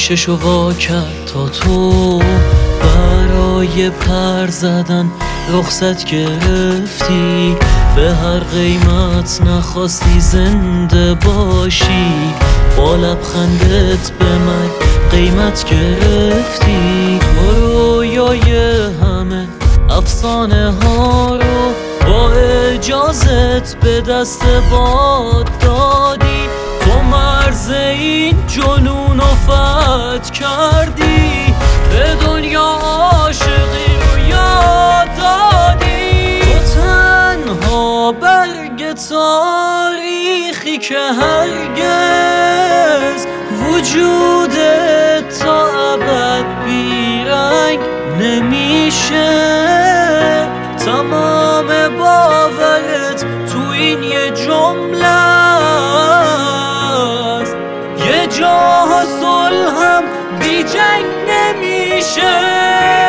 گوششو وا کرد تا تو برای پر زدن رخصت گرفتی، به هر قیمت نخواستی زنده باشی، با لبخندت به من قیمت گرفتی. تو رویای همه افسانه ها رو با اجازت به دست باد دادی، تو مرز این جنون رو فتح کردی، به دنیا عاشقی رو یاد دادی. تو تنها برگ تاریخی که هرگز وجودت تا ابد بیرنگ نمیشه، تمام باورت تو این یه جمله است، یه جاها صلحم بی جنگ نمیشه.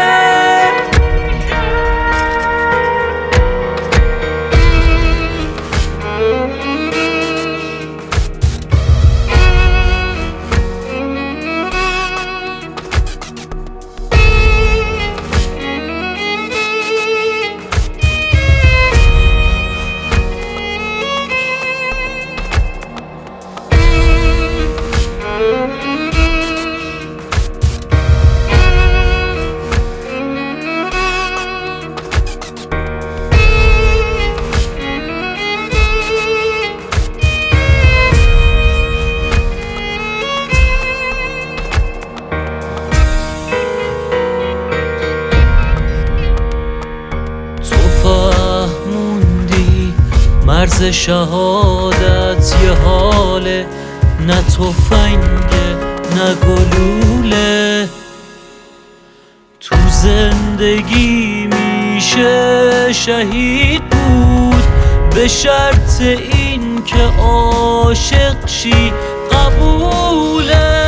مرز شهادت یه حاله، نه تفنگه نه گلوله، تو زندگی میشه شهید بود به شرط این که عاشق شی قبوله.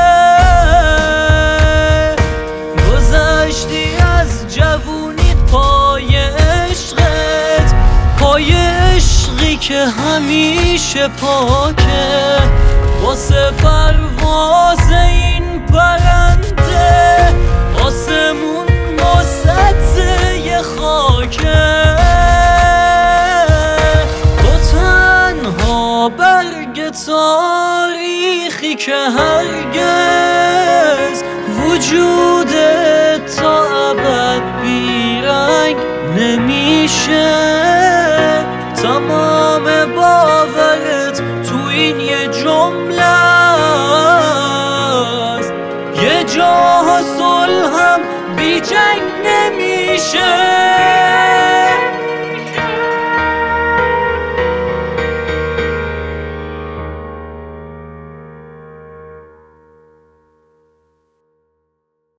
گذشتی از جوونی پای عشقت، پای عشقی که همیشه پاکه، واسه پرواز این پرنده آسمون مسطح خاکه. تو تنها برگ تاریخی که هرگز وجودت تا ابد بیرنگ نمیشه، تمام باورت تو این یه جمله است، یه جاها صلحم بی جنگ